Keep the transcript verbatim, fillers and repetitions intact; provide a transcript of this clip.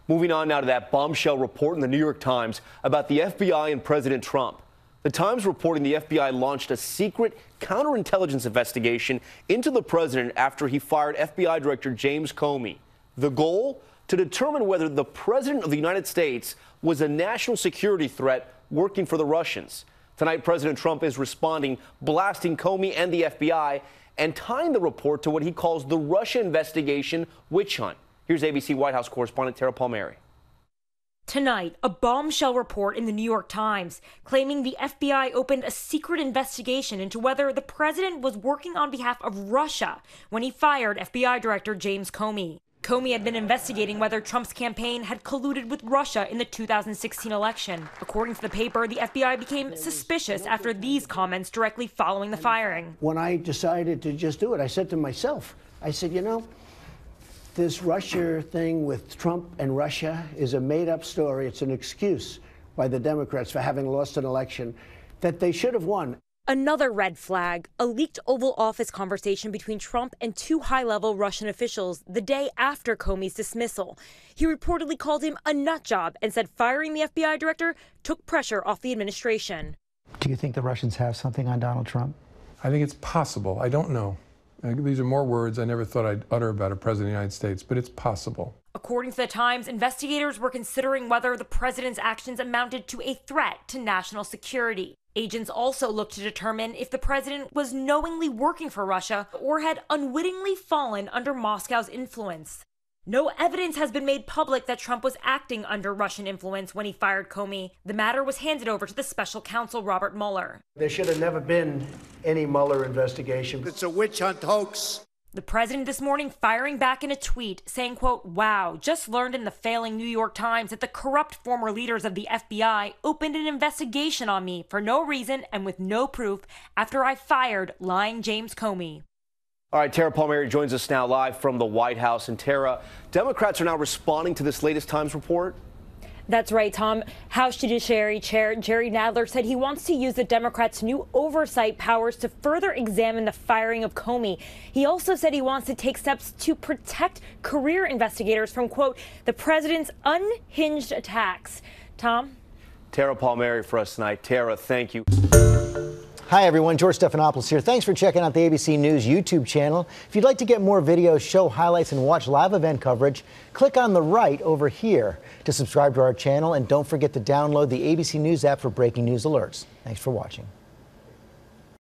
Moving on now to that bombshell report in the New York Times about the F B I and President Trump. The Times reporting the F B I launched a secret counterintelligence investigation into the president after he fired F B I Director James Comey. The goal? To determine whether the president of the United States was a national security threat working for the Russians. Tonight, President Trump is responding, blasting Comey and the F B I, and tying the report to what he calls the Russia investigation witch hunt. Here's A B C White House correspondent Tara Palmieri. Tonight, a bombshell report in the New York Times claiming the F B I opened a secret investigation into whether the president was working on behalf of Russia when he fired F B I Director James Comey. Comey had been investigating whether Trump's campaign had colluded with Russia in the two thousand sixteen election. According to the paper, the F B I became suspicious after these comments directly following the firing. When I decided to just do it, I said to myself, I said, you know, this Russia thing with Trump and Russia is a made-up story. It's an excuse by the Democrats for having lost an election that they should have won. Another red flag, a leaked Oval Office conversation between Trump and two high-level Russian officials the day after Comey's dismissal. He reportedly called him a nut job and said firing the F B I director took pressure off the administration. Do you think the Russians have something on Donald Trump? I think it's possible. I don't know. These are more words I never thought I'd utter about a president of the United States, but it's possible. According to the Times, investigators were considering whether the president's actions amounted to a threat to national security. Agents also looked to determine if the president was knowingly working for Russia or had unwittingly fallen under Moscow's influence. No evidence has been made public that Trump was acting under Russian influence when he fired Comey. The matter was handed over to the special counsel Robert Mueller. There should have never been any Mueller investigation. It's a witch hunt hoax. The president this morning firing back in a tweet saying, quote, wow, just learned in the failing New York Times that the corrupt former leaders of the F B I opened an investigation on me for no reason and with no proof after I fired lying James Comey. All right, Tara Palmieri joins us now live from the White House. And Tara, Democrats are now responding to this latest Times report. That's right, Tom. House Judiciary Chair Jerry Nadler said he wants to use the Democrats' new oversight powers to further examine the firing of Comey. He also said he wants to take steps to protect career investigators from, quote, the president's unhinged attacks. Tom? Tara Palmieri for us tonight. Tara, thank you. Hi, everyone. George Stephanopoulos here. Thanks for checking out the A B C News YouTube channel. If you'd like to get more videos, show highlights, and watch live event coverage, click on the right over here to subscribe to our channel. And don't forget to download the A B C News app for breaking news alerts. Thanks for watching.